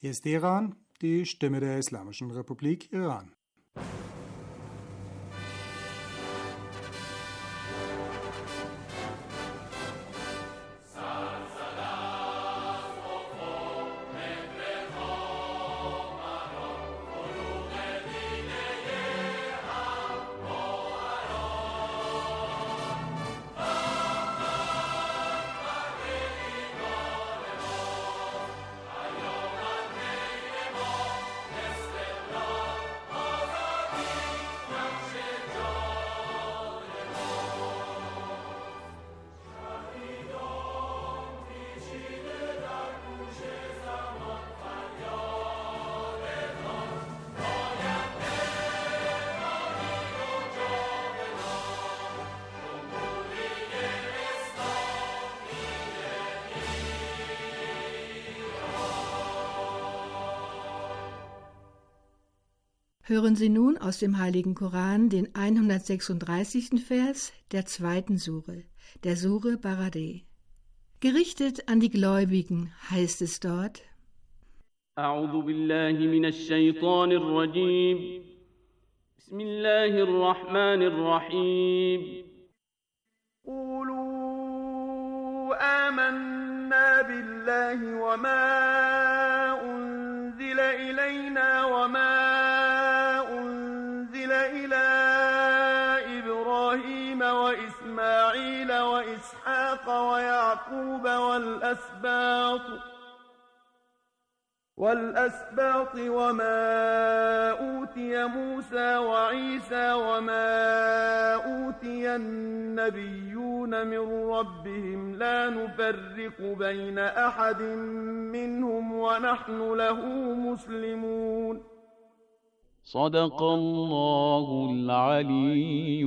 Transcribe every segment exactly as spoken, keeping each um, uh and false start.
Hier ist Iran, die Stimme der Islamischen Republik Iran. Hören Sie nun aus dem Heiligen Koran den hundertsechsunddreißigsten Vers der zweiten Sure, der Sure Baradeh. Gerichtet an die Gläubigen heißt es dort: A'udhu billahi minash shaitanir rajim. Bismillahir rahmanir rahim. Qulu amanna billahi wa ma unzila ilayna wa ma وإسحاق ويعقوب والأسباط والأسباط وما أوتي موسى وعيسى وما أوتي النبيون من ربهم لا نفرق بين أحد منهم ونحن له مسلمون. صدق الله العلي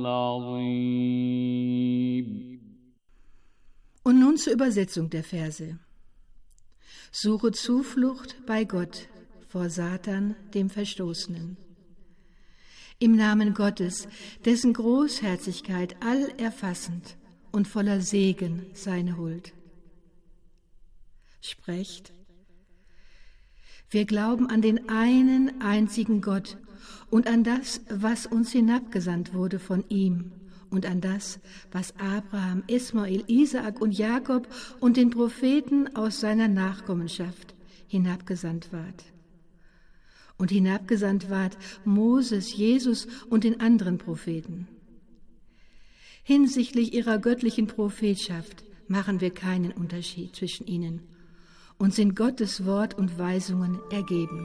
العظيم. Und nun zur Übersetzung der Verse. Suche Zuflucht bei Gott vor Satan, dem Verstoßenen. Im Namen Gottes, dessen Großherzigkeit allerfassend und voller Segen seine Huld. Sprecht: Wir glauben an den einen einzigen Gott und an das, was uns hinabgesandt wurde von ihm, und an das, was Abraham, Ismael, Isaak und Jakob und den Propheten aus seiner Nachkommenschaft hinabgesandt ward. Und hinabgesandt ward Moses, Jesus und den anderen Propheten. Hinsichtlich ihrer göttlichen Prophetschaft machen wir keinen Unterschied zwischen ihnen und sind Gottes Wort und Weisungen ergeben.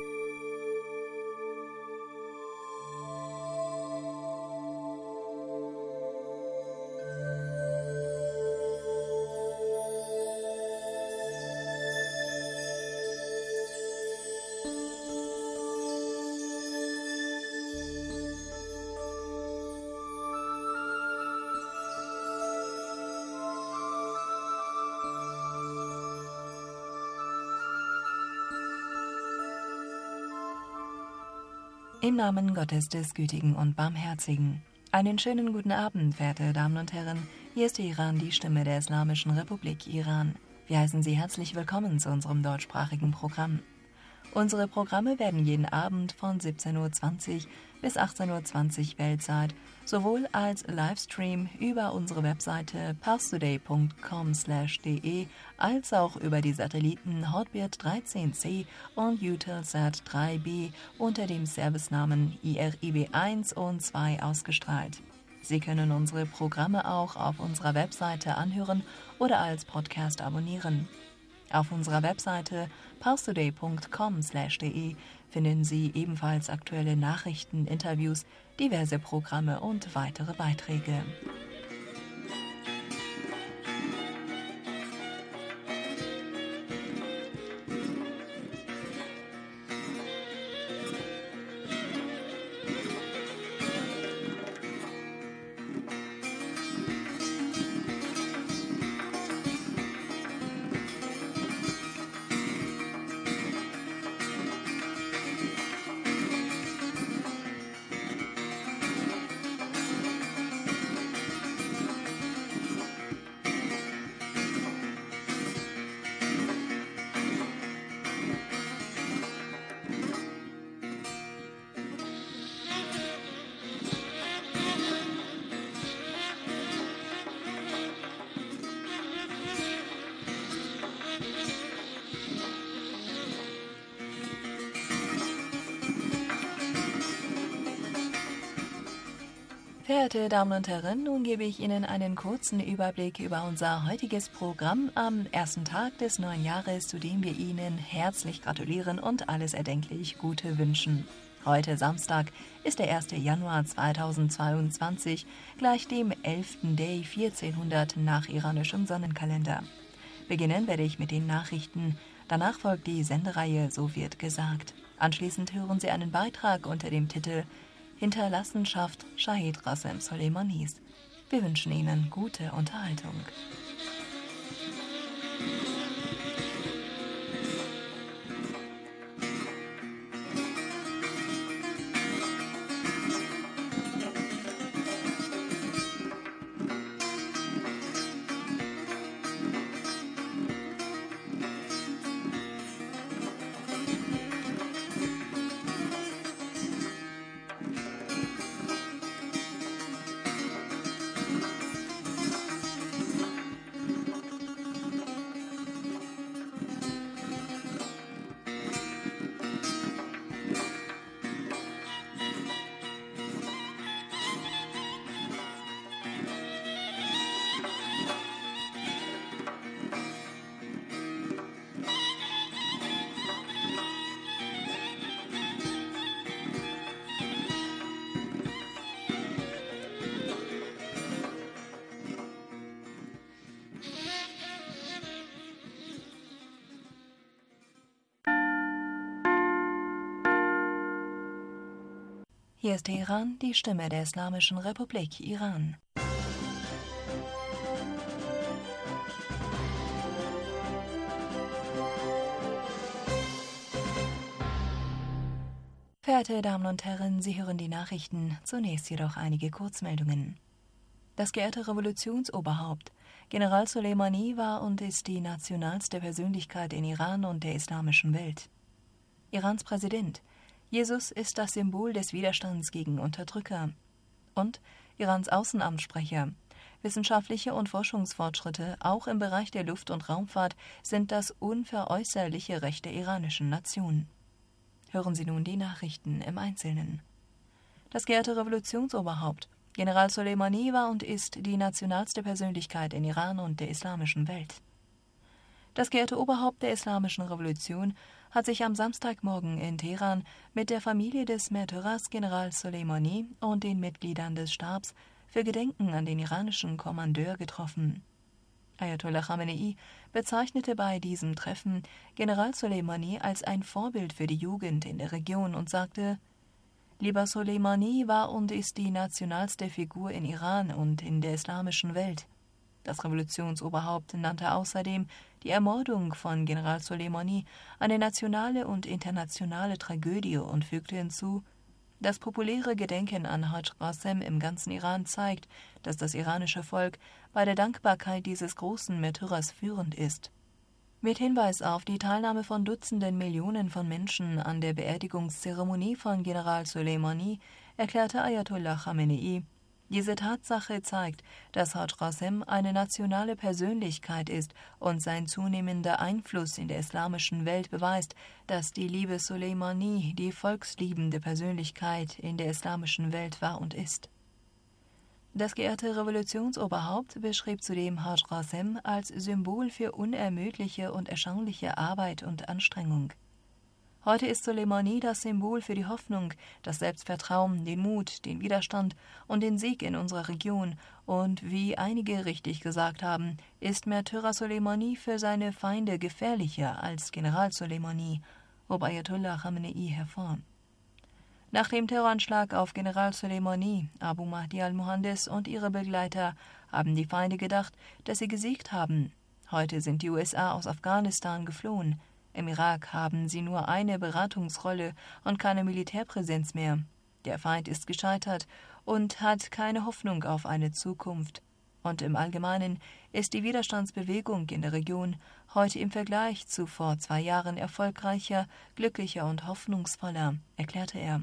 Im Namen Gottes des Gütigen und Barmherzigen. Einen schönen guten Abend, verehrte Damen und Herren. Hier ist Iran, die Stimme der Islamischen Republik Iran. Wir heißen Sie herzlich willkommen zu unserem deutschsprachigen Programm. Unsere Programme werden jeden Abend von siebzehn Uhr zwanzig bis achtzehn Uhr zwanzig Weltzeit sowohl als Livestream über unsere Webseite parstoday punkt com slash de als auch über die Satelliten Hotbird dreizehn C und Eutelsat drei B unter dem Servicenamen I R I B eins und zwei ausgestrahlt. Sie können unsere Programme auch auf unserer Webseite anhören oder als Podcast abonnieren. Auf unserer Webseite parstoday punkt com slash de finden Sie ebenfalls aktuelle Nachrichten, Interviews, diverse Programme und weitere Beiträge. Verehrte Damen und Herren, nun gebe ich Ihnen einen kurzen Überblick über unser heutiges Programm am ersten Tag des neuen Jahres, zu dem wir Ihnen herzlich gratulieren und alles erdenklich Gute wünschen. Heute Samstag ist der erste Januar zweitausendzweiundzwanzig, gleich dem elften Day vierzehnhundert nach iranischem Sonnenkalender. Beginnen werde ich mit den Nachrichten, danach folgt die Sendereihe So wird gesagt. Anschließend hören Sie einen Beitrag unter dem Titel Hinterlassenschaft Shahid Rassem Soleimanis. Wir wünschen Ihnen gute Unterhaltung. Hier ist Teheran, die Stimme der Islamischen Republik Iran. Verehrte Damen und Herren, Sie hören die Nachrichten, zunächst jedoch einige Kurzmeldungen. Das geehrte Revolutionsoberhaupt, General Soleimani war und ist die nationalste Persönlichkeit in Iran und der islamischen Welt. Irans Präsident, Jesus ist das Symbol des Widerstands gegen Unterdrücker. Und Irans Außenamtssprecher. Wissenschaftliche und Forschungsfortschritte, auch im Bereich der Luft- und Raumfahrt, sind das unveräußerliche Recht der iranischen Nation. Hören Sie nun die Nachrichten im Einzelnen. Das geehrte Revolutionsoberhaupt, General Soleimani war und ist die nationalste Persönlichkeit in Iran und der islamischen Welt. Das geehrte Oberhaupt der Islamischen Revolution hat sich am Samstagmorgen in Teheran mit der Familie des Märtyrers General Soleimani und den Mitgliedern des Stabs für Gedenken an den iranischen Kommandeur getroffen. Ayatollah Khamenei bezeichnete bei diesem Treffen General Soleimani als ein Vorbild für die Jugend in der Region und sagte: Lieber Soleimani war und ist die nationalste Figur in Iran und in der islamischen Welt. Das Revolutionsoberhaupt nannte außerdem die Ermordung von General Soleimani eine nationale und internationale Tragödie und fügte hinzu: Das populäre Gedenken an Haj Rassem im ganzen Iran zeigt, dass das iranische Volk bei der Dankbarkeit dieses großen Märtyrers führend ist. Mit Hinweis auf die Teilnahme von Dutzenden Millionen von Menschen an der Beerdigungszeremonie von General Soleimani erklärte Ayatollah Khamenei: Diese Tatsache zeigt, dass Haj Rassem eine nationale Persönlichkeit ist und sein zunehmender Einfluss in der islamischen Welt beweist, dass die Liebe Soleimani die volksliebende Persönlichkeit in der islamischen Welt war und ist. Das geehrte Revolutionsoberhaupt beschrieb zudem Haj Rassem als Symbol für unermüdliche und erschauliche Arbeit und Anstrengung. Heute ist Soleimani das Symbol für die Hoffnung, das Selbstvertrauen, den Mut, den Widerstand und den Sieg in unserer Region. Und wie einige richtig gesagt haben, ist Märtyrer Soleimani für seine Feinde gefährlicher als General Soleimani, hob Ayatollah Khamenei hervor. Nach dem Terroranschlag auf General Soleimani, Abu Mahdi al-Mohandes und ihre Begleiter haben die Feinde gedacht, dass sie gesiegt haben. Heute sind die U S A aus Afghanistan geflohen. Im Irak haben sie nur eine Beratungsrolle und keine Militärpräsenz mehr. Der Feind ist gescheitert und hat keine Hoffnung auf eine Zukunft. Und im Allgemeinen ist die Widerstandsbewegung in der Region heute im Vergleich zu vor zwei Jahren erfolgreicher, glücklicher und hoffnungsvoller, erklärte er.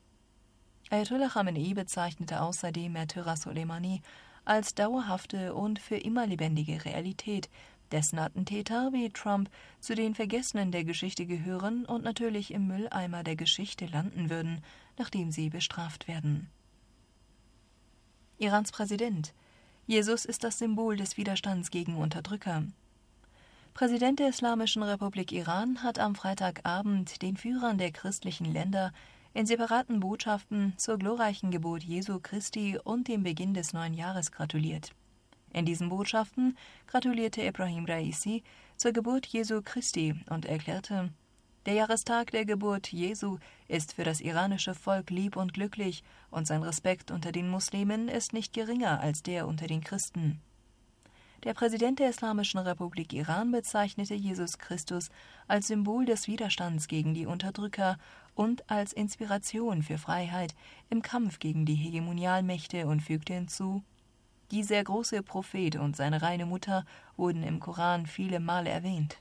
Ayatollah Khamenei bezeichnete außerdem Märtyrer Soleimani als dauerhafte und für immer lebendige Realität, dessen Attentäter wie Trump zu den Vergessenen der Geschichte gehören und natürlich im Mülleimer der Geschichte landen würden, nachdem sie bestraft werden. Irans Präsident: Jesus ist das Symbol des Widerstands gegen Unterdrücker. Präsident der Islamischen Republik Iran hat am Freitagabend den Führern der christlichen Länder in separaten Botschaften zur glorreichen Geburt Jesu Christi und dem Beginn des neuen Jahres gratuliert. In diesen Botschaften gratulierte Ebrahim Raisi zur Geburt Jesu Christi und erklärte: Der Jahrestag der Geburt Jesu ist für das iranische Volk lieb und glücklich, und sein Respekt unter den Muslimen ist nicht geringer als der unter den Christen. Der Präsident der Islamischen Republik Iran bezeichnete Jesus Christus als Symbol des Widerstands gegen die Unterdrücker und als Inspiration für Freiheit im Kampf gegen die Hegemonialmächte und fügte hinzu: Dieser große Prophet und seine reine Mutter wurden im Koran viele Male erwähnt.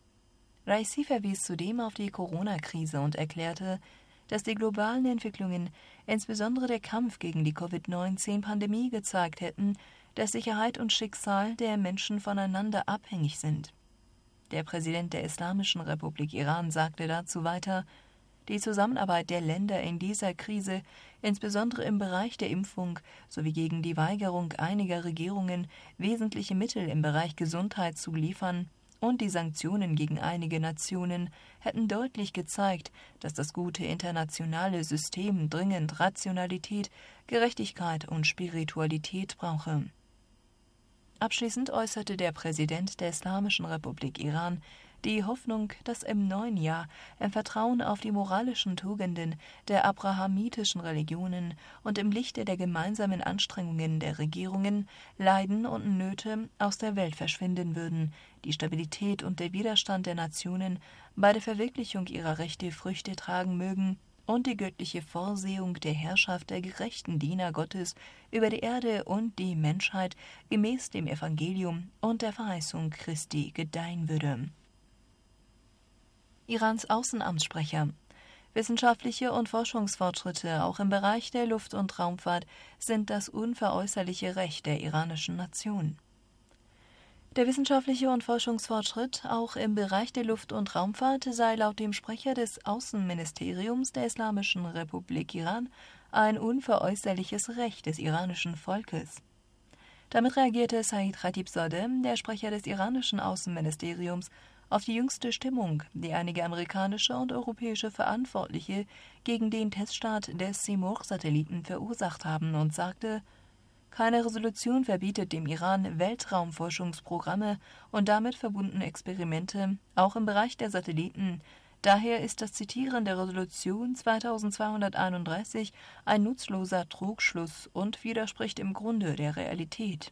Raisi verwies zudem auf die Corona-Krise und erklärte, dass die globalen Entwicklungen, insbesondere der Kampf gegen die Covid neunzehn Pandemie, gezeigt hätten, dass Sicherheit und Schicksal der Menschen voneinander abhängig sind. Der Präsident der Islamischen Republik Iran sagte dazu weiter: Die Zusammenarbeit der Länder in dieser Krise, insbesondere im Bereich der Impfung sowie gegen die Weigerung einiger Regierungen, wesentliche Mittel im Bereich Gesundheit zu liefern, und die Sanktionen gegen einige Nationen hätten deutlich gezeigt, dass das gute internationale System dringend Rationalität, Gerechtigkeit und Spiritualität brauche. Abschließend äußerte der Präsident der Islamischen Republik Iran die Hoffnung, dass im neuen Jahr im Vertrauen auf die moralischen Tugenden der abrahamitischen Religionen und im Lichte der gemeinsamen Anstrengungen der Regierungen Leiden und Nöte aus der Welt verschwinden würden, die Stabilität und der Widerstand der Nationen bei der Verwirklichung ihrer Rechte Früchte tragen mögen und die göttliche Vorsehung der Herrschaft der gerechten Diener Gottes über die Erde und die Menschheit gemäß dem Evangelium und der Verheißung Christi gedeihen würde. Irans Außenamtssprecher: Wissenschaftliche und Forschungsfortschritte auch im Bereich der Luft- und Raumfahrt sind das unveräußerliche Recht der iranischen Nation. Der wissenschaftliche und Forschungsfortschritt auch im Bereich der Luft- und Raumfahrt sei laut dem Sprecher des Außenministeriums der Islamischen Republik Iran ein unveräußerliches Recht des iranischen Volkes. Damit reagierte Said Khatibzadeh, der Sprecher des iranischen Außenministeriums, auf die jüngste Stimmung, die einige amerikanische und europäische Verantwortliche gegen den Teststart des Simorgh-Satelliten verursacht haben, und sagte: Keine Resolution verbietet dem Iran Weltraumforschungsprogramme und damit verbundene Experimente, auch im Bereich der Satelliten. Daher ist das Zitieren der Resolution zweitausendzweihunderteinunddreißig ein nutzloser Trugschluss und widerspricht im Grunde der Realität.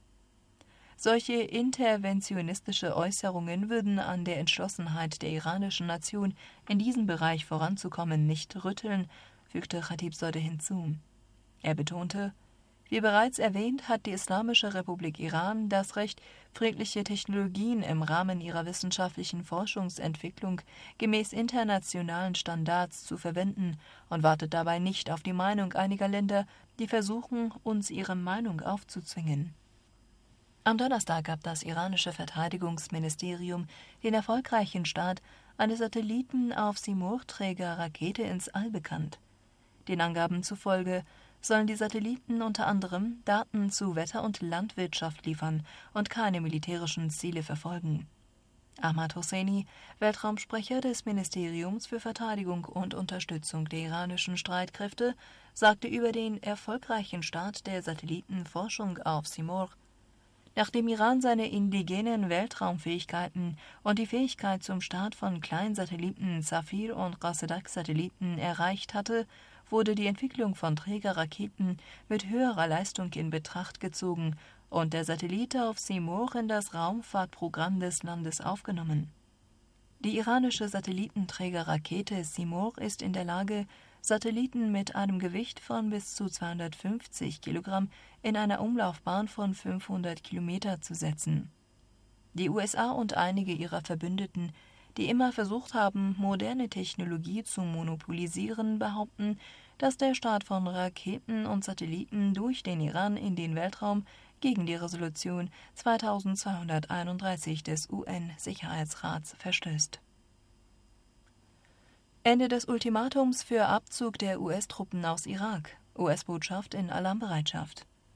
Solche interventionistische Äußerungen würden an der Entschlossenheit der iranischen Nation, in diesem Bereich voranzukommen, nicht rütteln, fügte Khatibzadeh hinzu. Er betonte: Wie bereits erwähnt, hat die Islamische Republik Iran das Recht, friedliche Technologien im Rahmen ihrer wissenschaftlichen Forschungsentwicklung gemäß internationalen Standards zu verwenden und wartet dabei nicht auf die Meinung einiger Länder, die versuchen, uns ihre Meinung aufzuzwingen. Am Donnerstag gab das iranische Verteidigungsministerium den erfolgreichen Start eines Satelliten auf Simorgh-Träger-Rakete ins All bekannt. Den Angaben zufolge sollen die Satelliten unter anderem Daten zu Wetter und Landwirtschaft liefern und keine militärischen Ziele verfolgen. Ahmad Hosseini, Weltraumsprecher des Ministeriums für Verteidigung und Unterstützung der iranischen Streitkräfte, sagte über den erfolgreichen Start der Satellitenforschung auf Simorgh: Nachdem Iran seine indigenen Weltraumfähigkeiten und die Fähigkeit zum Start von Kleinsatelliten Safir und Qasidak-Satelliten erreicht hatte, wurde die Entwicklung von Trägerraketen mit höherer Leistung in Betracht gezogen und der Satellit auf Simorgh in das Raumfahrtprogramm des Landes aufgenommen. Die iranische Satellitenträgerrakete Simorgh ist in der Lage, Satelliten mit einem Gewicht von bis zu zweihundertfünfzig Kilogramm in einer Umlaufbahn von fünfhundert Kilometer zu setzen. Die U S A und einige ihrer Verbündeten, die immer versucht haben, moderne Technologie zu monopolisieren, behaupten, dass der Start von Raketen und Satelliten durch den Iran in den Weltraum gegen die Resolution zweitausendzweihunderteinunddreißig des U N-Sicherheitsrats verstößt. Ende des Ultimatums für Abzug der U S-Truppen aus Irak. U S-Botschaft in Alarmbereitschaft.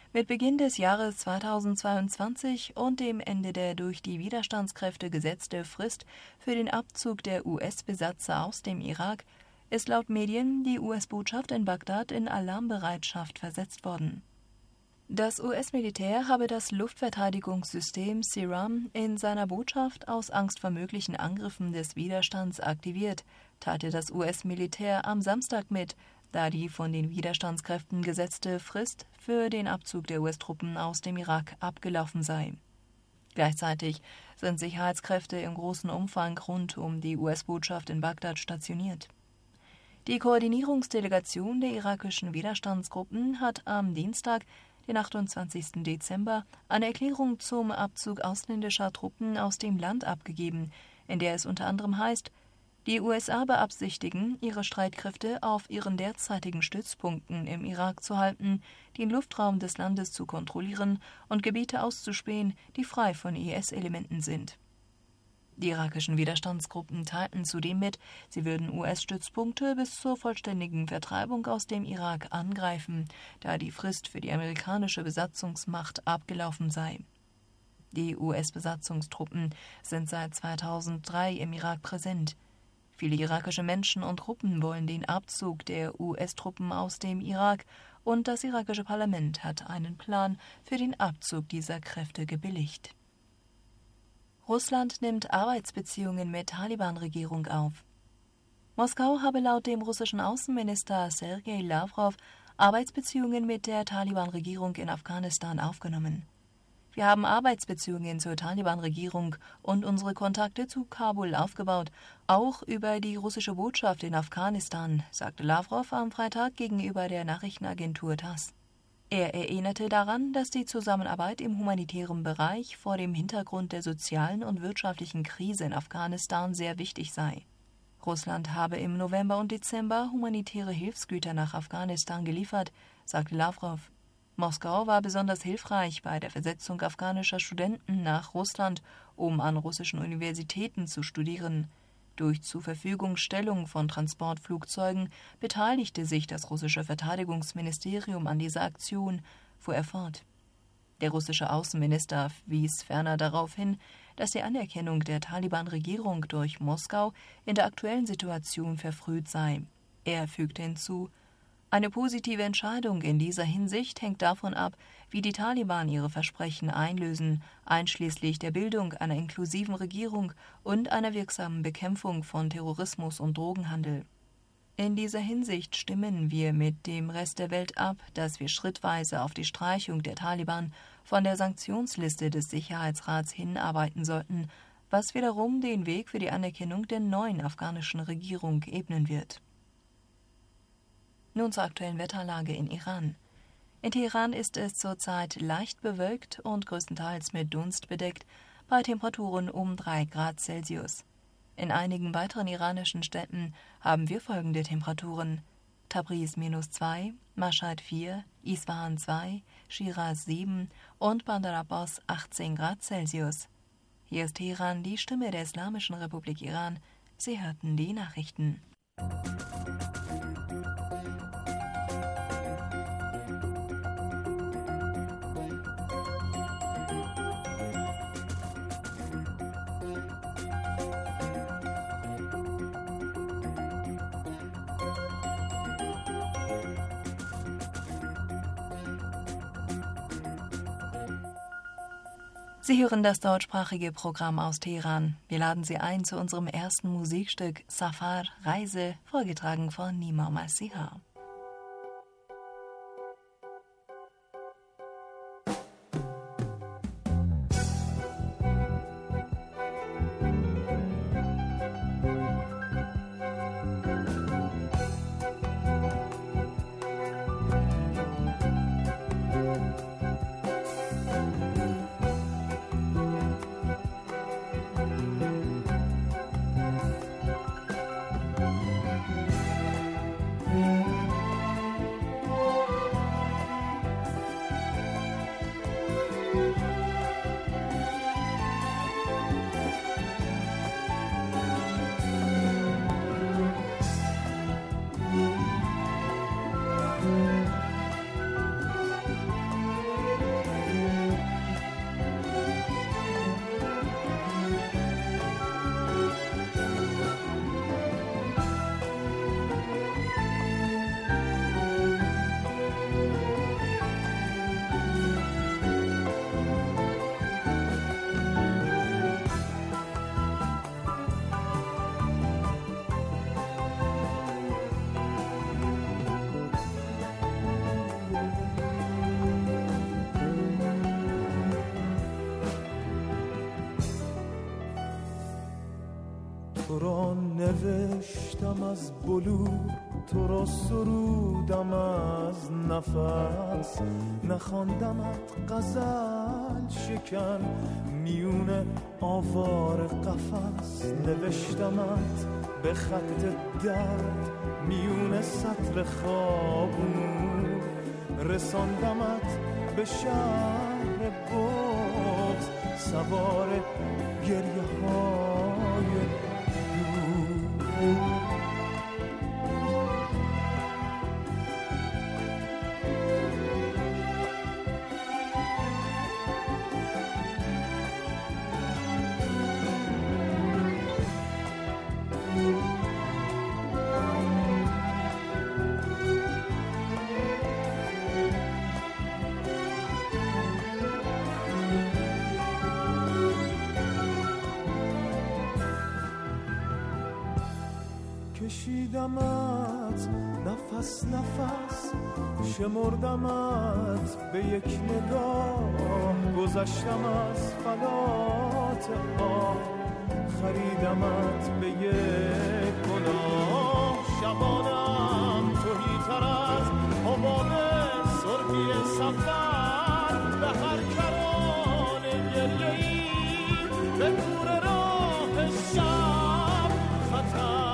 Mit Beginn des Jahres zweitausendzweiundzwanzig und dem Ende der durch die Widerstandskräfte gesetzte Frist für den Abzug der U S-Besatzer aus dem Irak ist laut Medien die U S-Botschaft in Bagdad in Alarmbereitschaft versetzt worden. Das U S-Militär habe das Luftverteidigungssystem SIRAM in seiner Botschaft aus Angst vor möglichen Angriffen des Widerstands aktiviert, teilte das U S-Militär am Samstag mit, da die von den Widerstandskräften gesetzte Frist für den Abzug der U S-Truppen aus dem Irak abgelaufen sei. Gleichzeitig sind Sicherheitskräfte im großen Umfang rund um die U S-Botschaft in Bagdad stationiert. Die Koordinierungsdelegation der irakischen Widerstandsgruppen hat am Dienstag, den achtundzwanzigsten Dezember, eine Erklärung zum Abzug ausländischer Truppen aus dem Land abgegeben, in der es unter anderem heißt, die U S A beabsichtigen, ihre Streitkräfte auf ihren derzeitigen Stützpunkten im Irak zu halten, den Luftraum des Landes zu kontrollieren und Gebiete auszuspähen, die frei von I S-Elementen sind. Die irakischen Widerstandsgruppen teilten zudem mit, sie würden U S-Stützpunkte bis zur vollständigen Vertreibung aus dem Irak angreifen, da die Frist für die amerikanische Besatzungsmacht abgelaufen sei. Die U S-Besatzungstruppen sind seit zweitausenddrei im Irak präsent. Viele irakische Menschen und Gruppen wollen den Abzug der U S-Truppen aus dem Irak und das irakische Parlament hat einen Plan für den Abzug dieser Kräfte gebilligt. Russland nimmt Arbeitsbeziehungen mit Taliban-Regierung auf. Moskau habe laut dem russischen Außenminister Sergei Lavrov Arbeitsbeziehungen mit der Taliban-Regierung in Afghanistan aufgenommen. Wir haben Arbeitsbeziehungen zur Taliban-Regierung und unsere Kontakte zu Kabul aufgebaut, auch über die russische Botschaft in Afghanistan, sagte Lavrov am Freitag gegenüber der Nachrichtenagentur TASS. Er erinnerte daran, dass die Zusammenarbeit im humanitären Bereich vor dem Hintergrund der sozialen und wirtschaftlichen Krise in Afghanistan sehr wichtig sei. Russland habe im November und Dezember humanitäre Hilfsgüter nach Afghanistan geliefert, sagte Lavrov. Moskau war besonders hilfreich bei der Versetzung afghanischer Studenten nach Russland, um an russischen Universitäten zu studieren. Durch Zurverfügungstellung von Transportflugzeugen beteiligte sich das russische Verteidigungsministerium an dieser Aktion, fuhr er fort. Der russische Außenminister wies ferner darauf hin, dass die Anerkennung der Taliban-Regierung durch Moskau in der aktuellen Situation verfrüht sei. Er fügte hinzu, eine positive Entscheidung in dieser Hinsicht hängt davon ab, wie die Taliban ihre Versprechen einlösen, einschließlich der Bildung einer inklusiven Regierung und einer wirksamen Bekämpfung von Terrorismus und Drogenhandel. In dieser Hinsicht stimmen wir mit dem Rest der Welt ab, dass wir schrittweise auf die Streichung der Taliban von der Sanktionsliste des Sicherheitsrats hinarbeiten sollten, was wiederum den Weg für die Anerkennung der neuen afghanischen Regierung ebnen wird. Nun zur aktuellen Wetterlage in Iran. In Teheran ist es zurzeit leicht bewölkt und größtenteils mit Dunst bedeckt, bei Temperaturen um drei Grad Celsius. In einigen weiteren iranischen Städten haben wir folgende Temperaturen: Tabriz minus zwei, Mashhad vier, Isfahan zwei, Shiraz sieben und Bandar Abbas achtzehn Grad Celsius. Hier ist Teheran, die Stimme der Islamischen Republik Iran. Sie hörten die Nachrichten. Sie hören das deutschsprachige Programm aus Teheran. Wir laden Sie ein zu unserem ersten Musikstück Safar, Reise, vorgetragen von Nima Masiha. Mm-hmm. تو را نوشتم از بلور، تو را سرودم از نفس، نخواندمت غزل شکن میون آوار قفس، نوشتمت به خط درد میون سطر خوابون، رساندمت به شهر بغض سوار گریه های دور. کشیدمت نفس نفس، شمردمت به یک نگاه، گذشتم از فلات آه، خریدمت به یک گناه. شبانم تهی‌تر از حباب سرخی سفر، به هر کران گریه‌ای به دور راه شب خطر.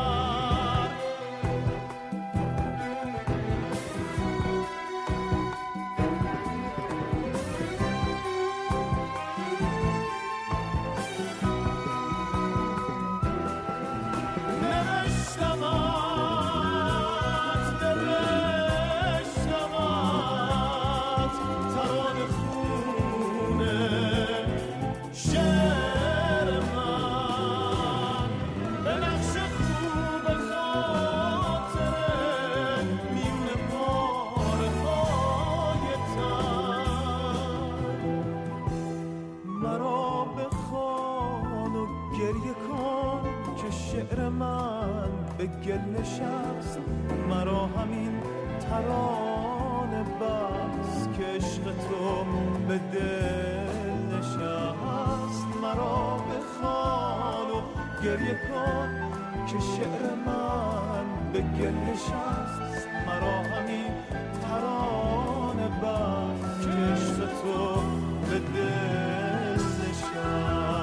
گل نشست مرا همین ترانه بس، که عشق تو به دل نشست. مرا بخوان و گریه کن که شعر من به گل نشست، مرا همین ترانه بس، که عشق تو به دل نشست.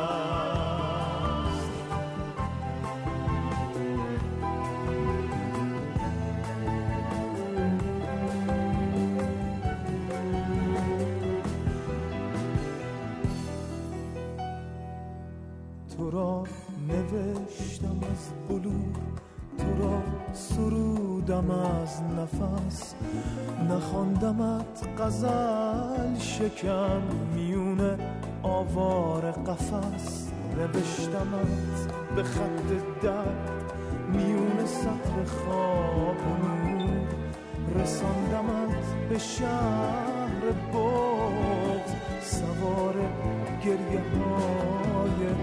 تو را نوشتم از بلور، تو را سرودم از نفس، نخواندمت غزل شکن میون آوار قفس، نوشتمت به خط درد میون سطر خواب و نور، رساندمت به شهر بغض سوار گریه های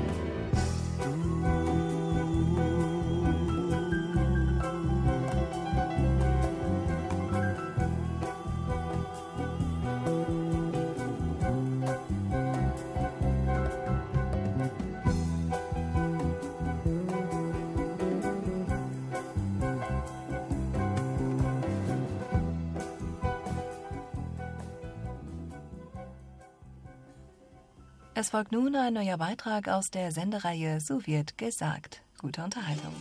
Es folgt nun ein neuer Beitrag aus der Sendereihe So wird gesagt. Gute Unterhaltung.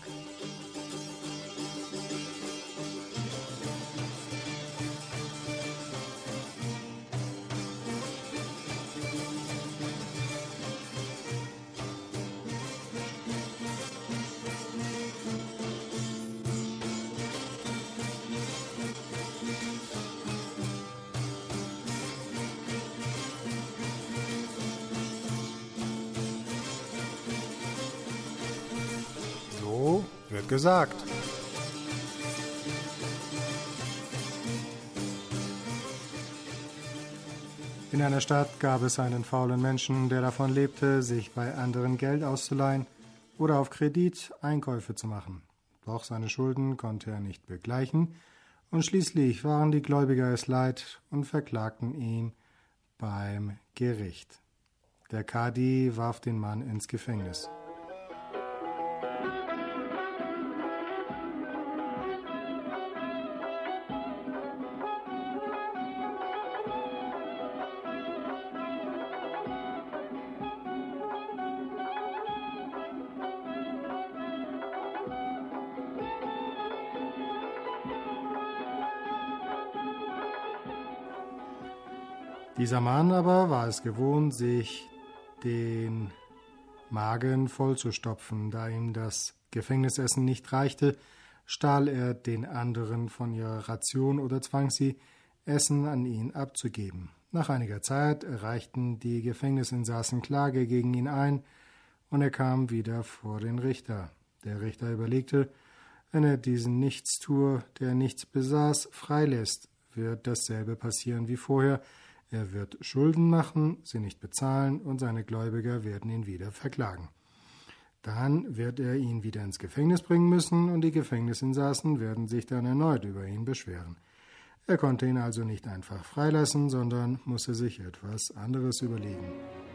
Wird gesagt. In einer Stadt gab es einen faulen Menschen, der davon lebte, sich bei anderen Geld auszuleihen oder auf Kredit Einkäufe zu machen. Doch seine Schulden konnte er nicht begleichen und schließlich waren die Gläubiger es leid und verklagten ihn beim Gericht. Der Kadi warf den Mann ins Gefängnis. Dieser Mann aber war es gewohnt, sich den Magen vollzustopfen. Da ihm das Gefängnisessen nicht reichte, stahl er den anderen von ihrer Ration oder zwang sie, Essen an ihn abzugeben. Nach einiger Zeit erreichten die Gefängnisinsassen Klage gegen ihn ein und er kam wieder vor den Richter. Der Richter überlegte, wenn er diesen Nichtstuer, der nichts besaß, freilässt, wird dasselbe passieren wie vorher. Er wird Schulden machen, sie nicht bezahlen und seine Gläubiger werden ihn wieder verklagen. Dann wird er ihn wieder ins Gefängnis bringen müssen und die Gefängnisinsassen werden sich dann erneut über ihn beschweren. Er konnte ihn also nicht einfach freilassen, sondern musste sich etwas anderes überlegen.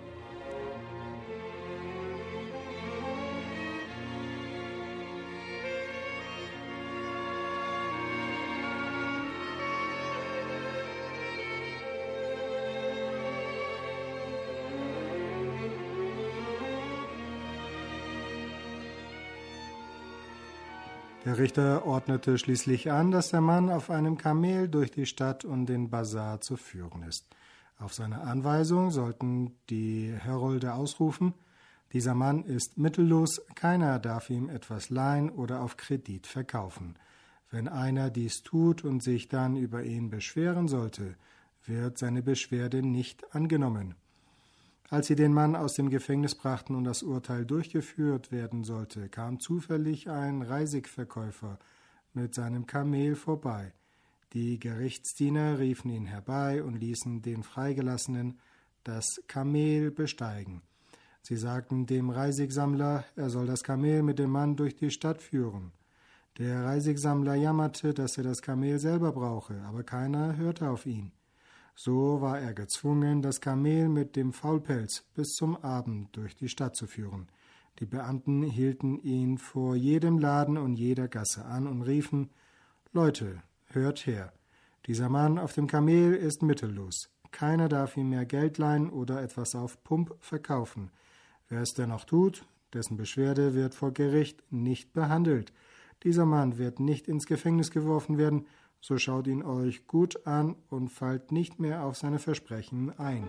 Der Richter ordnete schließlich an, dass der Mann auf einem Kamel durch die Stadt und den Basar zu führen ist. Auf seine Anweisung sollten die Herolde ausrufen: Dieser Mann ist mittellos, keiner darf ihm etwas leihen oder auf Kredit verkaufen. Wenn einer dies tut und sich dann über ihn beschweren sollte, wird seine Beschwerde nicht angenommen. Als sie den Mann aus dem Gefängnis brachten und das Urteil durchgeführt werden sollte, kam zufällig ein Reisigverkäufer mit seinem Kamel vorbei. Die Gerichtsdiener riefen ihn herbei und ließen den Freigelassenen das Kamel besteigen. Sie sagten dem Reisigsammler, er soll das Kamel mit dem Mann durch die Stadt führen. Der Reisigsammler jammerte, dass er das Kamel selber brauche, aber keiner hörte auf ihn. So war er gezwungen, das Kamel mit dem Faulpelz bis zum Abend durch die Stadt zu führen. Die Beamten hielten ihn vor jedem Laden und jeder Gasse an und riefen: Leute, hört her, dieser Mann auf dem Kamel ist mittellos. Keiner darf ihm mehr Geld leihen oder etwas auf Pump verkaufen. Wer es dennoch tut, dessen Beschwerde wird vor Gericht nicht behandelt. Dieser Mann wird nicht ins Gefängnis geworfen werden, so schaut ihn euch gut an und fallt nicht mehr auf seine Versprechen ein.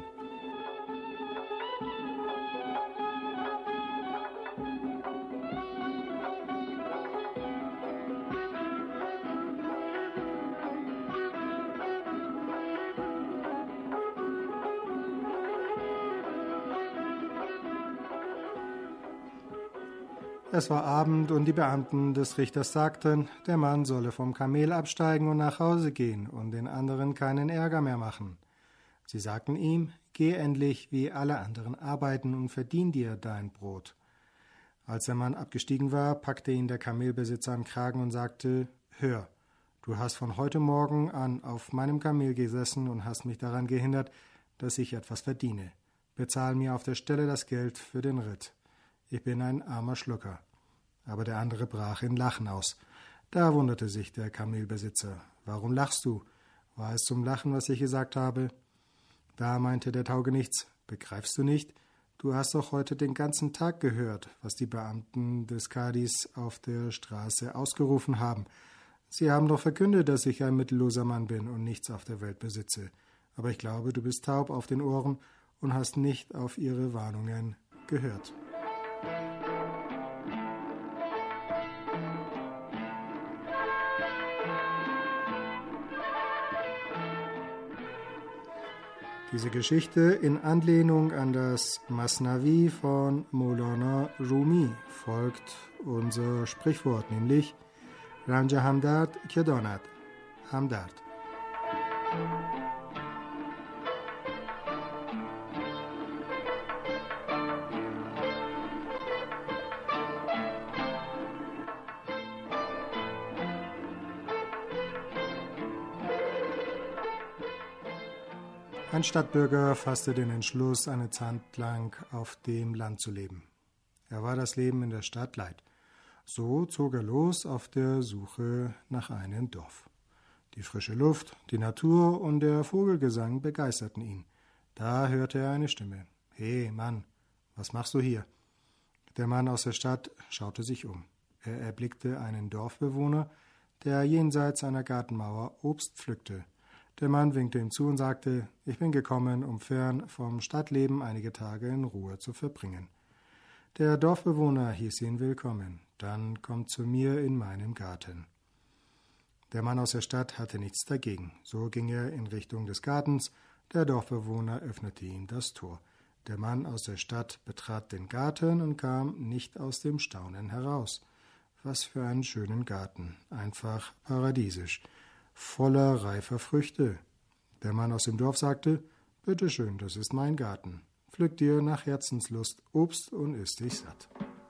Es war Abend und die Beamten des Richters sagten, der Mann solle vom Kamel absteigen und nach Hause gehen und den anderen keinen Ärger mehr machen. Sie sagten ihm, geh endlich wie alle anderen arbeiten und verdien dir dein Brot. Als der Mann abgestiegen war, packte ihn der Kamelbesitzer am Kragen und sagte, hör, du hast von heute Morgen an auf meinem Kamel gesessen und hast mich daran gehindert, dass ich etwas verdiene. Bezahl mir auf der Stelle das Geld für den Ritt. Ich bin ein armer Schlucker. Aber der andere brach in Lachen aus. Da wunderte sich der Kamelbesitzer. Warum lachst du? War es zum Lachen, was ich gesagt habe? Da meinte der Taugenichts, begreifst du nicht? Du hast doch heute den ganzen Tag gehört, was die Beamten des Kadis auf der Straße ausgerufen haben. Sie haben doch verkündet, dass ich ein mittelloser Mann bin und nichts auf der Welt besitze. Aber ich glaube, du bist taub auf den Ohren und hast nicht auf ihre Warnungen gehört. Diese Geschichte in Anlehnung an das Masnavi von Maulana Rumi folgt unser Sprichwort, nämlich Ranja Hamdard ke danad, Hamdard. Ein Stadtbürger fasste den Entschluss, eine Zeit lang auf dem Land zu leben. Er war das Leben in der Stadt leid. So zog er los auf der Suche nach einem Dorf. Die frische Luft, die Natur und der Vogelgesang begeisterten ihn. Da hörte er eine Stimme. »Hey, Mann, was machst du hier?« Der Mann aus der Stadt schaute sich um. Er erblickte einen Dorfbewohner, der jenseits einer Gartenmauer Obst pflückte. Der Mann winkte ihm zu und sagte, ich bin gekommen, um fern vom Stadtleben einige Tage in Ruhe zu verbringen. Der Dorfbewohner hieß ihn willkommen. Dann kommt zu mir in meinen Garten. Der Mann aus der Stadt hatte nichts dagegen. So ging er in Richtung des Gartens. Der Dorfbewohner öffnete ihm das Tor. Der Mann aus der Stadt betrat den Garten und kam nicht aus dem Staunen heraus. Was für einen schönen Garten, einfach paradiesisch, voller reifer Früchte. Der Mann aus dem Dorf sagte, »Bitte schön, das ist mein Garten. Pflück dir nach Herzenslust Obst und iss dich satt.«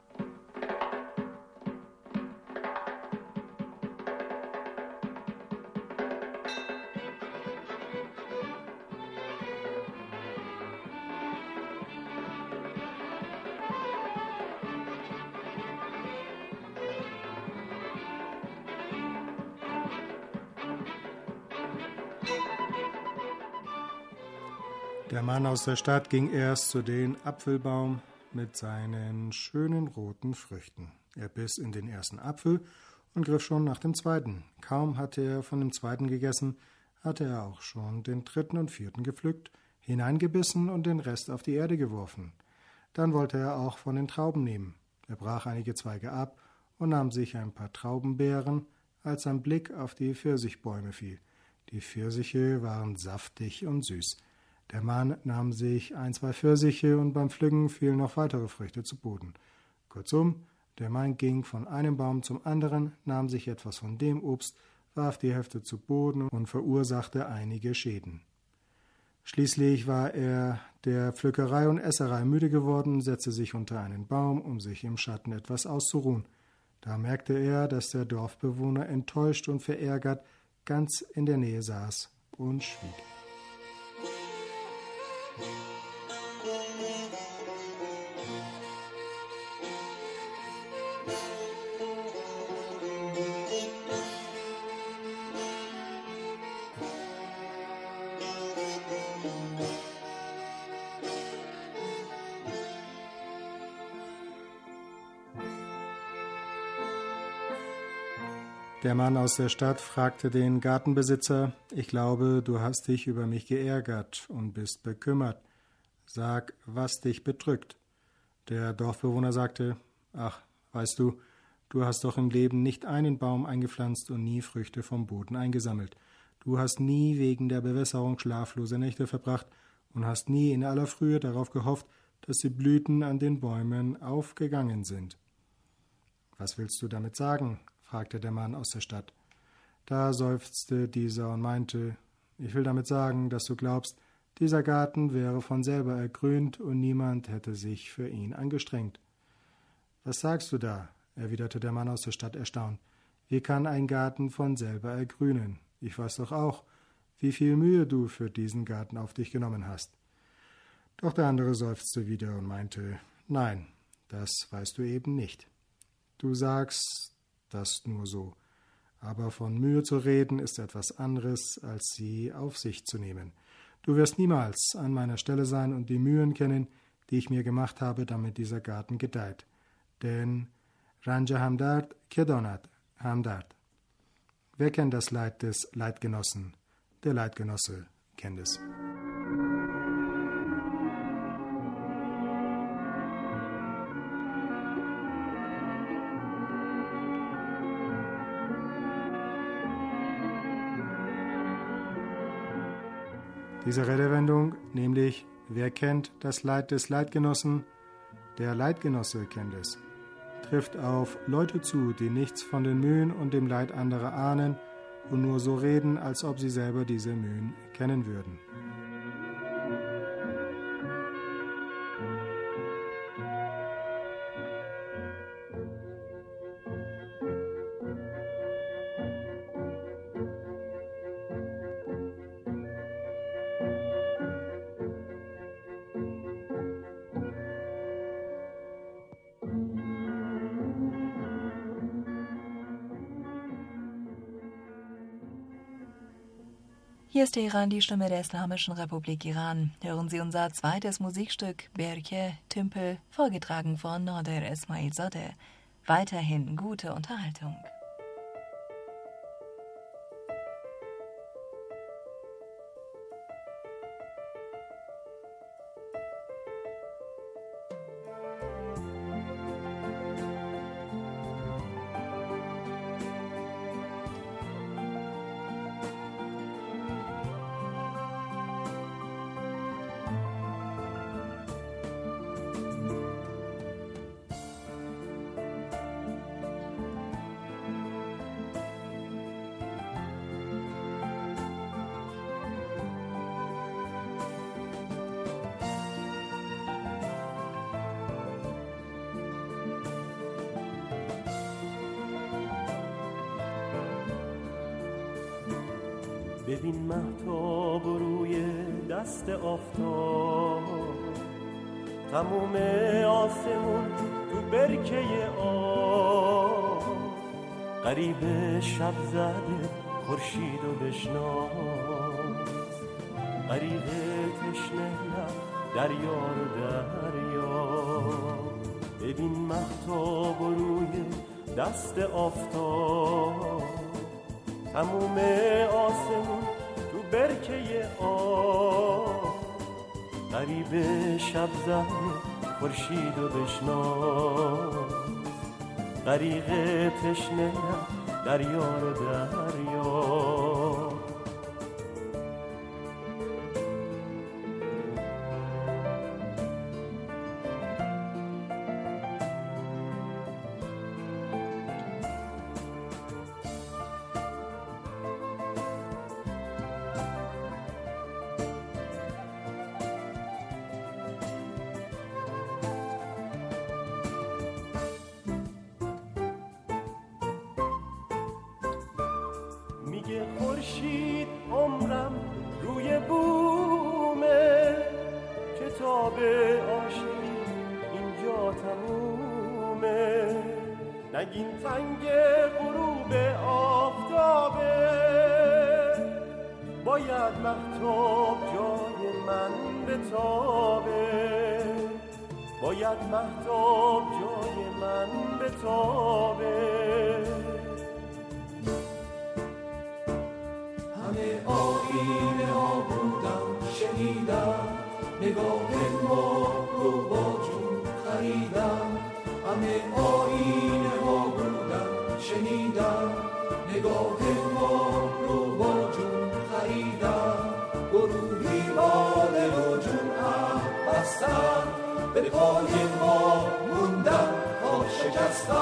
Der Mann aus der Stadt ging erst zu dem Apfelbaum mit seinen schönen roten Früchten. Er biss in den ersten Apfel und griff schon nach dem zweiten. Kaum hatte er von dem zweiten gegessen, hatte er auch schon den dritten und vierten gepflückt, hineingebissen und den Rest auf die Erde geworfen. Dann wollte er auch von den Trauben nehmen. Er brach einige Zweige ab und nahm sich ein paar Traubenbeeren, als sein Blick auf die Pfirsichbäume fiel. Die Pfirsiche waren saftig und süß. Der Mann nahm sich ein, zwei Pfirsiche und beim Pflücken fielen noch weitere Früchte zu Boden. Kurzum, der Mann ging von einem Baum zum anderen, nahm sich etwas von dem Obst, warf die Hälfte zu Boden und verursachte einige Schäden. Schließlich war er der Pflückerei und Esserei müde geworden, setzte sich unter einen Baum, um sich im Schatten etwas auszuruhen. Da merkte er, dass der Dorfbewohner enttäuscht und verärgert ganz in der Nähe saß und schwieg. Der Mann aus der Stadt fragte den Gartenbesitzer, »Ich glaube, du hast dich über mich geärgert und bist bekümmert. Sag, was dich bedrückt.« Der Dorfbewohner sagte, »Ach, weißt du, du hast doch im Leben nicht einen Baum eingepflanzt und nie Früchte vom Boden eingesammelt. Du hast nie wegen der Bewässerung schlaflose Nächte verbracht und hast nie in aller Frühe darauf gehofft, dass die Blüten an den Bäumen aufgegangen sind.« »Was willst du damit sagen?« fragte der Mann aus der Stadt. Da seufzte dieser und meinte, »Ich will damit sagen, dass du glaubst, dieser Garten wäre von selber ergrünt und niemand hätte sich für ihn angestrengt.« »Was sagst du da?« erwiderte der Mann aus der Stadt erstaunt. »Wie kann ein Garten von selber ergrünen? Ich weiß doch auch, wie viel Mühe du für diesen Garten auf dich genommen hast.« Doch der andere seufzte wieder und meinte, »Nein, das weißt du eben nicht. Du sagst das nur so. Aber von Mühe zu reden ist etwas anderes, als sie auf sich zu nehmen. Du wirst niemals an meiner Stelle sein und die Mühen kennen, die ich mir gemacht habe, damit dieser Garten gedeiht. Denn Ranja Hamdard, Kedonat Hamdard. Wer kennt das Leid des Leidgenossen? Der Leidgenosse kennt es. Diese Redewendung, nämlich »Wer kennt das Leid des Leidgenossen? Der Leidgenosse kennt es«, trifft auf Leute zu, die nichts von den Mühen und dem Leid anderer ahnen und nur so reden, als ob sie selber diese Mühen kennen würden. Hier ist Teheran, die Stimme der Islamischen Republik Iran. Hören Sie unser zweites Musikstück, Berke, Tümpel, vorgetragen von Nader Esmailzadeh. Weiterhin gute Unterhaltung. ببین مهتاب روی دست آفتاب، تموم آسمون تو برکه آب، غریب شب زده خورشید و بشناس، غریب تشنه لب دریا رو دریا. ببین مهتاب روی دست آفتاب، تموم آسمون تو برکه آب، غریب شب زده خورشید و بشناس، غریق تشنه دریا رو دریا. میگه خورشید عمرم روی بومه، کتاب عاشقی اینجا تمومه، نگین تنگ غروب آفتابه، باید مهتاب جای من بتابه، باید مهتاب جای من بتابه. همه آینه ها بودم شنیدم، نگاه ما رو با جون خریدم. همه آینه ها بودم شنیدم، نگاه ما رو با جون خریدم. گروهی باده و جون عهد بستن، به پای ما موندن ها شکستن.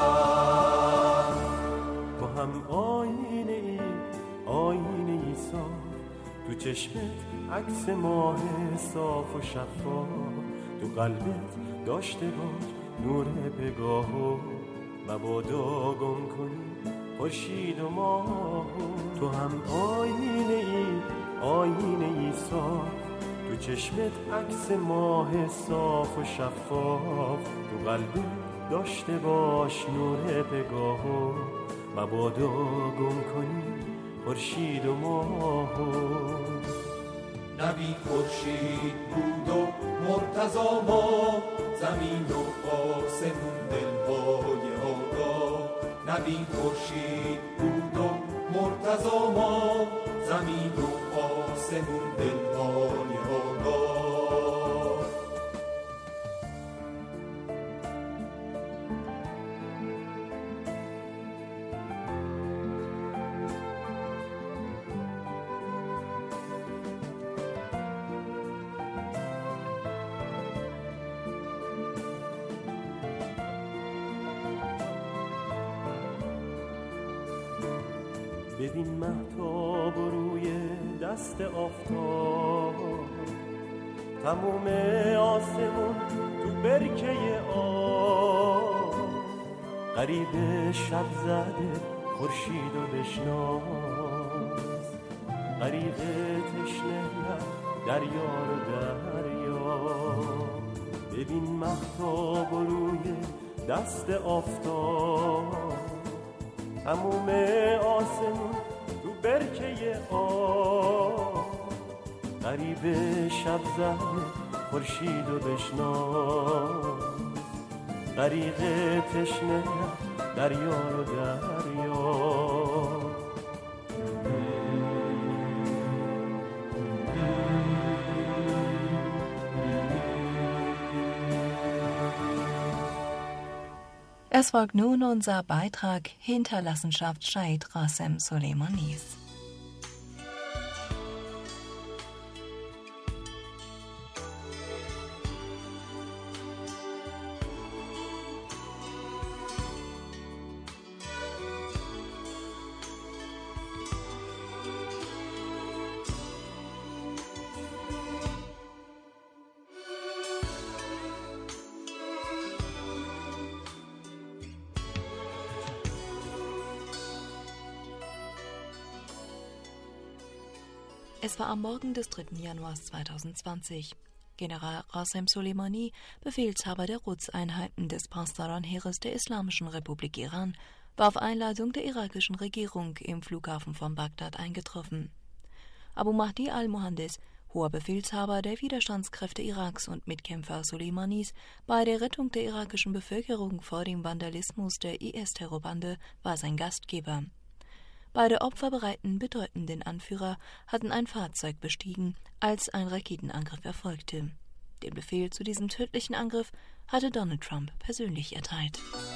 تو هم آینه ای آینه ای صاف، تو چشمت عکس ماه صاف و شفاف، تو قلبت داشته باش نور پگاه و مبادا گم کنی خورشید و ماه. تو هم آینه ای آینه ای صاف، تو چشمت عکس ماه صاف و شفاف، تو قلبت داشته باش نور پگاه و مبادا گم کنی خورشید و ماه. نبی خورشید بود و مرتضی ما، زمین و آسمون دلهای آگاه. نبی خورشید بود و مرتضی ما، زمین و آسمون دلهای آگاه. ببین مهتاب روی دست آفتاب، تموم آسمون تو برکه آب، غریب شب زده خورشید و بشناس، غریب تشنه دریا رو دریا. ببین مهتاب روی دست آفتاب، تموم آسمون تو برکه آب، غریب شب زده خورشید و بشناس، غریق تشنه دریا رو دریا. Es folgt nun unser Beitrag Hinterlassenschaft Scheid Rassem Soleimanis. Es war am Morgen des dritten Januar zweitausendzwanzig. General Qasem Soleimani, Befehlshaber der Quds-Einheiten des Pasdaran-Heeres der Islamischen Republik Iran, war auf Einladung der irakischen Regierung im Flughafen von Bagdad eingetroffen. Abu Mahdi al-Mohandes, hoher Befehlshaber der Widerstandskräfte Iraks und Mitkämpfer Soleimanis bei der Rettung der irakischen Bevölkerung vor dem Vandalismus der I S-Terrorbande, war sein Gastgeber. Beide opferbereiten, bedeutenden Anführer hatten ein Fahrzeug bestiegen, als ein Raketenangriff erfolgte. Den Befehl zu diesem tödlichen Angriff hatte Donald Trump persönlich erteilt.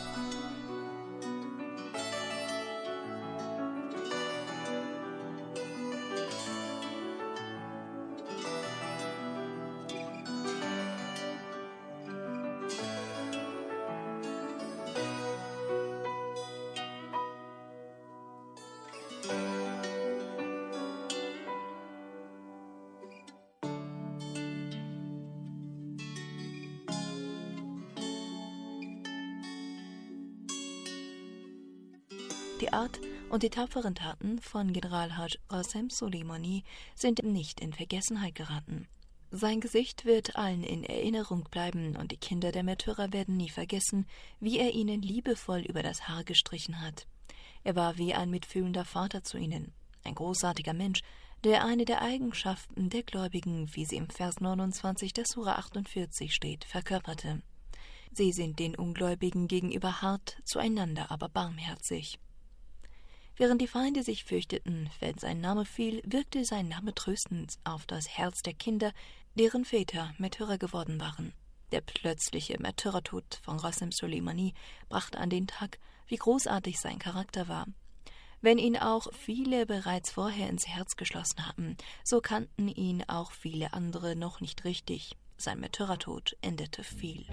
Die Art und die tapferen Taten von General Haj Qasem Soleimani sind nicht in Vergessenheit geraten. Sein Gesicht wird allen in Erinnerung bleiben und die Kinder der Märtyrer werden nie vergessen, wie er ihnen liebevoll über das Haar gestrichen hat. Er war wie ein mitfühlender Vater zu ihnen, ein großartiger Mensch, der eine der Eigenschaften der Gläubigen, wie sie im Vers neunundzwanzig der Sura achtundvierzig steht, verkörperte. Sie sind den Ungläubigen gegenüber hart, zueinander aber barmherzig. Während die Feinde sich fürchteten, wenn sein Name fiel, wirkte sein Name tröstend auf das Herz der Kinder, deren Väter Märtyrer geworden waren. Der plötzliche Märtyrertod von Qasem Soleimani brachte an den Tag, wie großartig sein Charakter war. Wenn ihn auch viele bereits vorher ins Herz geschlossen hatten, so kannten ihn auch viele andere noch nicht richtig. Sein Märtyrertod änderte viel.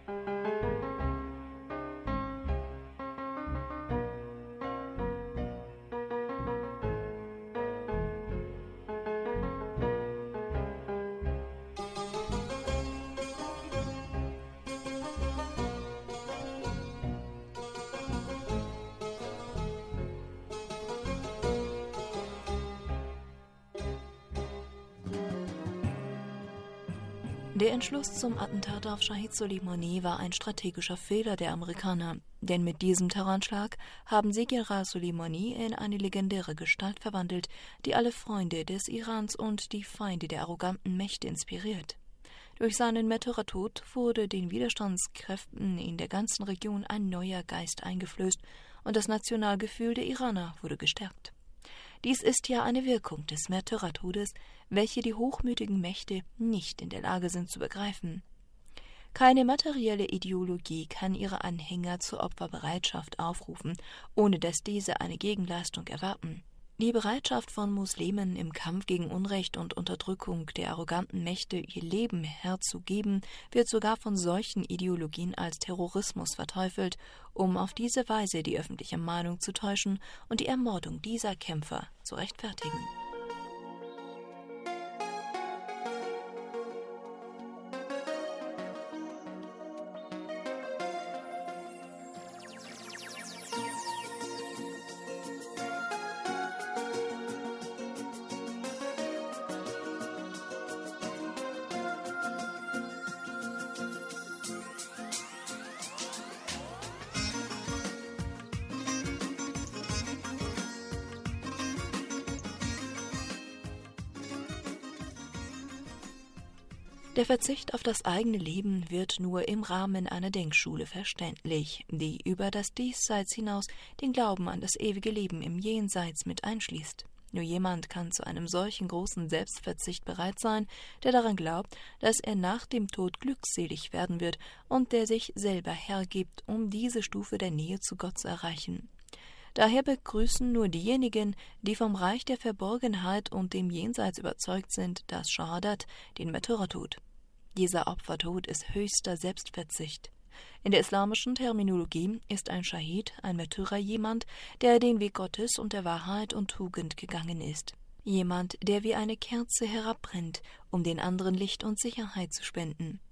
Der Entschluss zum Attentat auf Shahid Soleimani war ein strategischer Fehler der Amerikaner, denn mit diesem Terroranschlag haben sie General Soleimani in eine legendäre Gestalt verwandelt, die alle Freunde des Irans und die Feinde der arroganten Mächte inspiriert. Durch seinen Märtyrertod wurde den Widerstandskräften in der ganzen Region ein neuer Geist eingeflößt und das Nationalgefühl der Iraner wurde gestärkt. Dies ist ja eine Wirkung des Märtyrertodes, welche die hochmütigen Mächte nicht in der Lage sind zu begreifen. Keine materielle Ideologie kann ihre Anhänger zur Opferbereitschaft aufrufen, ohne dass diese eine Gegenleistung erwarten. Die Bereitschaft von Muslimen im Kampf gegen Unrecht und Unterdrückung der arroganten Mächte ihr Leben herzugeben, wird sogar von solchen Ideologien als Terrorismus verteufelt, um auf diese Weise die öffentliche Meinung zu täuschen und die Ermordung dieser Kämpfer zu rechtfertigen. Der Verzicht auf das eigene Leben wird nur im Rahmen einer Denkschule verständlich, die über das Diesseits hinaus den Glauben an das ewige Leben im Jenseits mit einschließt. Nur jemand kann zu einem solchen großen Selbstverzicht bereit sein, der daran glaubt, dass er nach dem Tod glückselig werden wird und der sich selber hergibt, um diese Stufe der Nähe zu Gott zu erreichen. Daher begrüßen nur diejenigen, die vom Reich der Verborgenheit und dem Jenseits überzeugt sind, das Schahadat, den Märtyrertod. Dieser Opfertod ist höchster Selbstverzicht. In der islamischen Terminologie ist ein Schahid, ein Märtyrer, jemand, der den Weg Gottes und der Wahrheit und Tugend gegangen ist. Jemand, der wie eine Kerze herabbrennt, um den anderen Licht und Sicherheit zu spenden.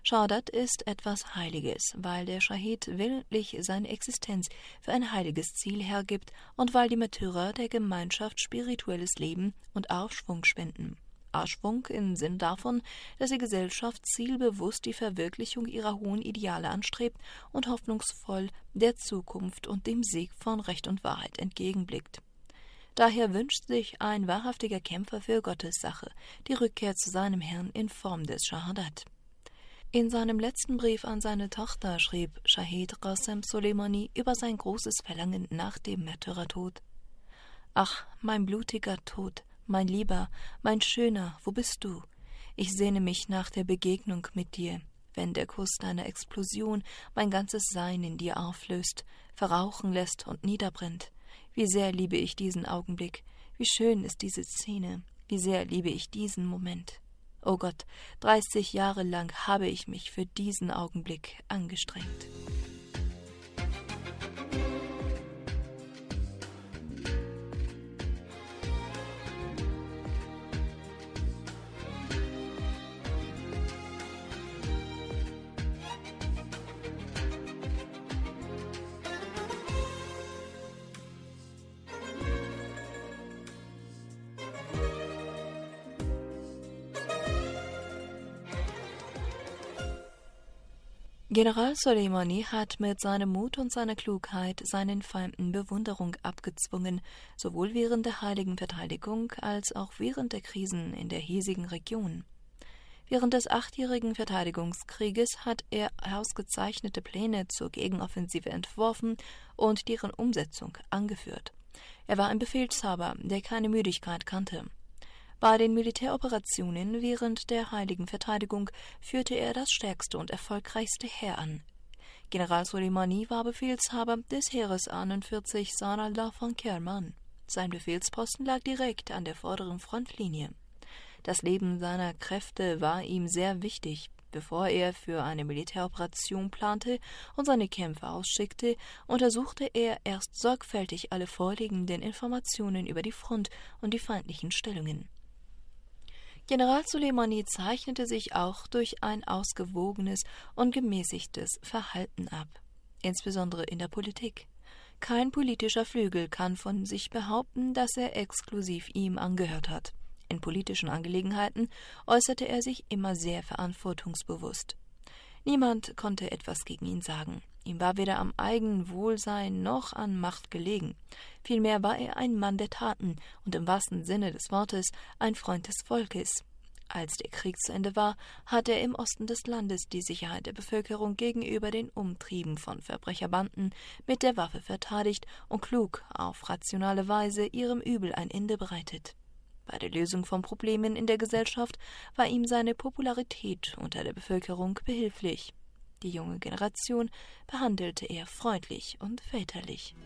Schahadat ist etwas Heiliges, weil der Schahid willentlich seine Existenz für ein heiliges Ziel hergibt und weil die Märtyrer der Gemeinschaft spirituelles Leben und Aufschwung spenden. Aufschwung im Sinn davon, dass die Gesellschaft zielbewusst die Verwirklichung ihrer hohen Ideale anstrebt und hoffnungsvoll der Zukunft und dem Sieg von Recht und Wahrheit entgegenblickt. Daher wünscht sich ein wahrhaftiger Kämpfer für Gottes Sache die Rückkehr zu seinem Herrn in Form des Schahadat. In seinem letzten Brief an seine Tochter schrieb Schahid Qasem Soleimani über sein großes Verlangen nach dem Märtyrertod: »Ach, mein blutiger Tod, mein Lieber, mein Schöner, wo bist du? Ich sehne mich nach der Begegnung mit dir, wenn der Kuss deiner Explosion mein ganzes Sein in dir auflöst, verrauchen lässt und niederbrennt. Wie sehr liebe ich diesen Augenblick, wie schön ist diese Szene, wie sehr liebe ich diesen Moment. Oh Gott, dreißig Jahre lang habe ich mich für diesen Augenblick angestrengt.« General Soleimani hat mit seinem Mut und seiner Klugheit seinen Feinden Bewunderung abgezwungen, sowohl während der heiligen Verteidigung als auch während der Krisen in der hiesigen Region. Während des achtjährigen Verteidigungskrieges hat er ausgezeichnete Pläne zur Gegenoffensive entworfen und deren Umsetzung angeführt. Er war ein Befehlshaber, der keine Müdigkeit kannte. Bei den Militäroperationen während der heiligen Verteidigung führte er das stärkste und erfolgreichste Heer an. General Soleimani war Befehlshaber des Heeres einundvierzig Sanallah von Kerman. Sein Befehlsposten lag direkt an der vorderen Frontlinie. Das Leben seiner Kräfte war ihm sehr wichtig. Bevor er für eine Militäroperation plante und seine Kämpfer ausschickte, untersuchte er erst sorgfältig alle vorliegenden Informationen über die Front und die feindlichen Stellungen. General Soleimani zeichnete sich auch durch ein ausgewogenes und gemäßigtes Verhalten ab, insbesondere in der Politik. Kein politischer Flügel kann von sich behaupten, dass er exklusiv ihm angehört hat. In politischen Angelegenheiten äußerte er sich immer sehr verantwortungsbewusst. Niemand konnte etwas gegen ihn sagen. Ihm war weder am eigenen Wohlsein noch an Macht gelegen. Vielmehr war er ein Mann der Taten und im wahrsten Sinne des Wortes ein Freund des Volkes. Als der Krieg zu Ende war, hat er im Osten des Landes die Sicherheit der Bevölkerung gegenüber den Umtrieben von Verbrecherbanden mit der Waffe verteidigt und klug auf rationale Weise ihrem Übel ein Ende bereitet. Bei der Lösung von Problemen in der Gesellschaft war ihm seine Popularität unter der Bevölkerung behilflich. Die junge Generation behandelte er freundlich und väterlich.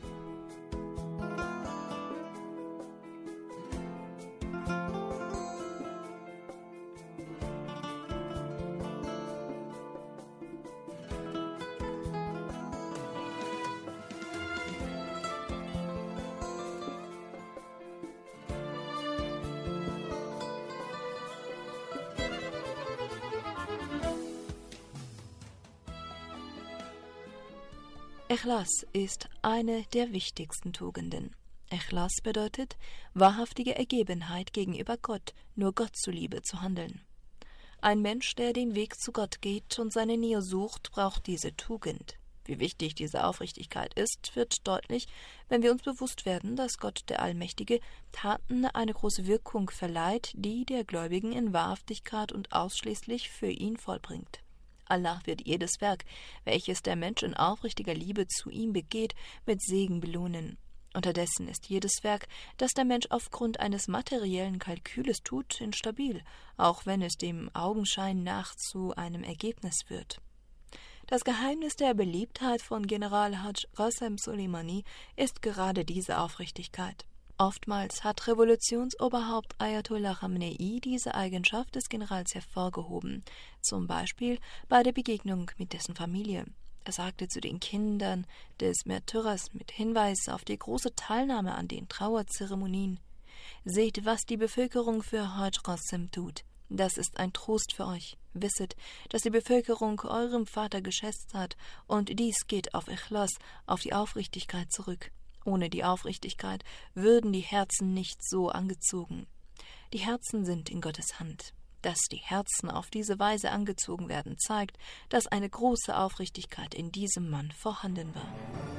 Ikhlas ist eine der wichtigsten Tugenden. Ikhlas bedeutet, wahrhaftige Ergebenheit gegenüber Gott, nur Gott zuliebe zu handeln. Ein Mensch, der den Weg zu Gott geht und seine Nähe sucht, braucht diese Tugend. Wie wichtig diese Aufrichtigkeit ist, wird deutlich, wenn wir uns bewusst werden, dass Gott, der Allmächtige, Taten eine große Wirkung verleiht, die der Gläubigen in Wahrhaftigkeit und ausschließlich für ihn vollbringt. Allah wird jedes Werk, welches der Mensch in aufrichtiger Liebe zu ihm begeht, mit Segen belohnen. Unterdessen ist jedes Werk, das der Mensch aufgrund eines materiellen Kalküles tut, instabil, auch wenn es dem Augenschein nach zu einem Ergebnis führt. Das Geheimnis der Beliebtheit von General Haj Qasem Soleimani ist gerade diese Aufrichtigkeit. Oftmals hat Revolutionsoberhaupt Ayatollah Khamenei diese Eigenschaft des Generals hervorgehoben, zum Beispiel bei der Begegnung mit dessen Familie. Er sagte zu den Kindern des Märtyrers mit Hinweis auf die große Teilnahme an den Trauerzeremonien: Seht, was die Bevölkerung für Haj Qasem tut. Das ist ein Trost für euch. Wisset, dass die Bevölkerung eurem Vater geschätzt hat, und dies geht auf Ikhlas, auf die Aufrichtigkeit zurück. Ohne die Aufrichtigkeit würden die Herzen nicht so angezogen. Die Herzen sind in Gottes Hand. Dass die Herzen auf diese Weise angezogen werden, zeigt, dass eine große Aufrichtigkeit in diesem Mann vorhanden war.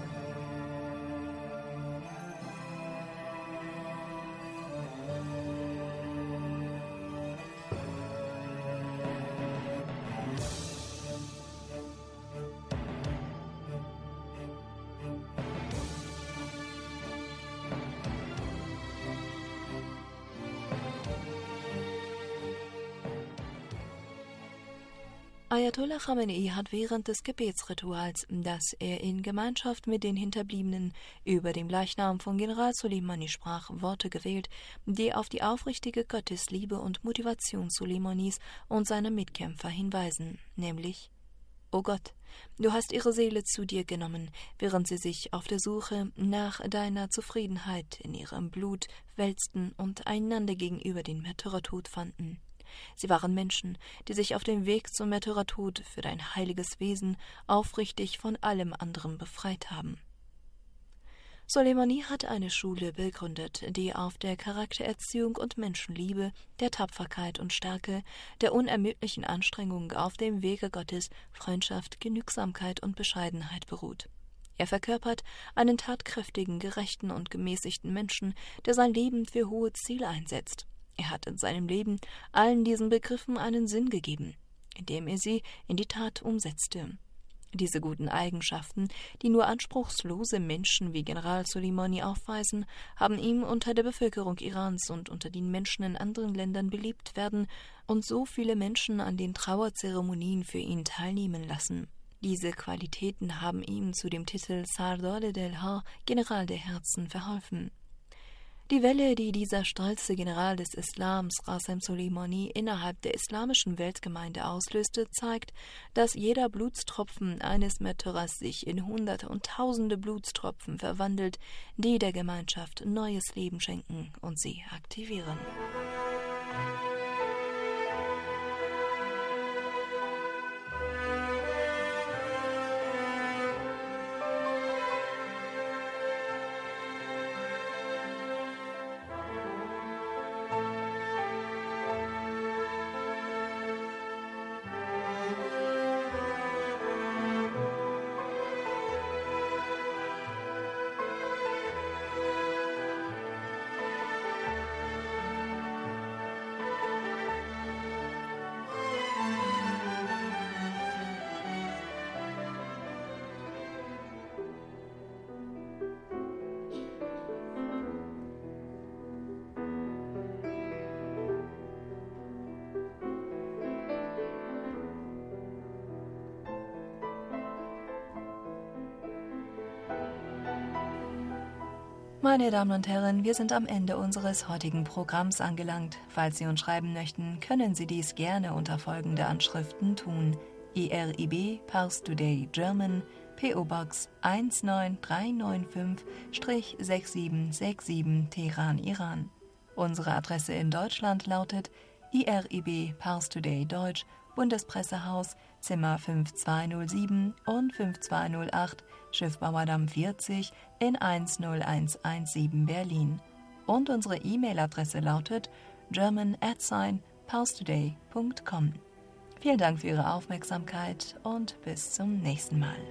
Ayatollah Khamenei hat während des Gebetsrituals, das er in Gemeinschaft mit den Hinterbliebenen über dem Leichnam von General Soleimani sprach, Worte gewählt, die auf die aufrichtige Gottesliebe und Motivation Soleimanis und seiner Mitkämpfer hinweisen, nämlich: O Gott, du hast ihre Seele zu dir genommen, während sie sich auf der Suche nach deiner Zufriedenheit in ihrem Blut wälzten und einander gegenüber den Märtyrertod fanden. Sie waren Menschen, die sich auf dem Weg zum Märtyrertod für dein heiliges Wesen aufrichtig von allem anderen befreit haben. Soleimani hat eine Schule begründet, die auf der Charaktererziehung und Menschenliebe, der Tapferkeit und Stärke, der unermüdlichen Anstrengung auf dem Wege Gottes, Freundschaft, Genügsamkeit und Bescheidenheit beruht. Er verkörpert einen tatkräftigen, gerechten und gemäßigten Menschen, der sein Leben für hohe Ziele einsetzt. Er hat in seinem Leben allen diesen Begriffen einen Sinn gegeben, indem er sie in die Tat umsetzte. Diese guten Eigenschaften, die nur anspruchslose Menschen wie General Soleimani aufweisen, haben ihm unter der Bevölkerung Irans und unter den Menschen in anderen Ländern beliebt werden und so viele Menschen an den Trauerzeremonien für ihn teilnehmen lassen. Diese Qualitäten haben ihm zu dem Titel Sardar del-Har, General der Herzen, verholfen. Die Welle, die dieser stolze General des Islams, Qasem Soleimani, innerhalb der islamischen Weltgemeinde auslöste, zeigt, dass jeder Blutstropfen eines Märtyrers sich in Hunderte und Tausende Blutstropfen verwandelt, die der Gemeinschaft neues Leben schenken und sie aktivieren. Meine Damen und Herren, wir sind am Ende unseres heutigen Programms angelangt. Falls Sie uns schreiben möchten, können Sie dies gerne unter folgende Anschriften tun: I R I B Pars Today German, P O Box eins neun drei neun fünf sechs sieben sechs sieben Teheran, Iran. Unsere Adresse in Deutschland lautet I R I B Pars Today Deutsch, Bundespressehaus, Zimmer fünf zwei null sieben und fünf zwei null acht, Schiffbauerdamm vierzig in eins null eins eins sieben Berlin. Und unsere E-Mail-Adresse lautet german at parstoday punkt com. Vielen Dank für Ihre Aufmerksamkeit und bis zum nächsten Mal.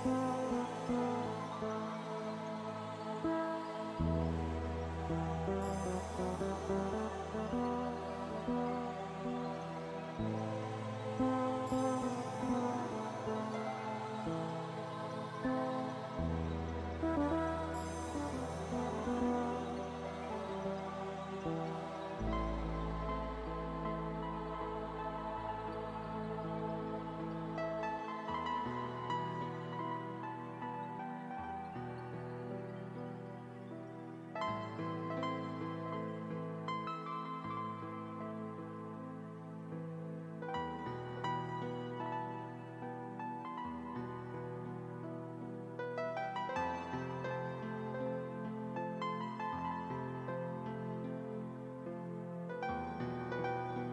Thank you.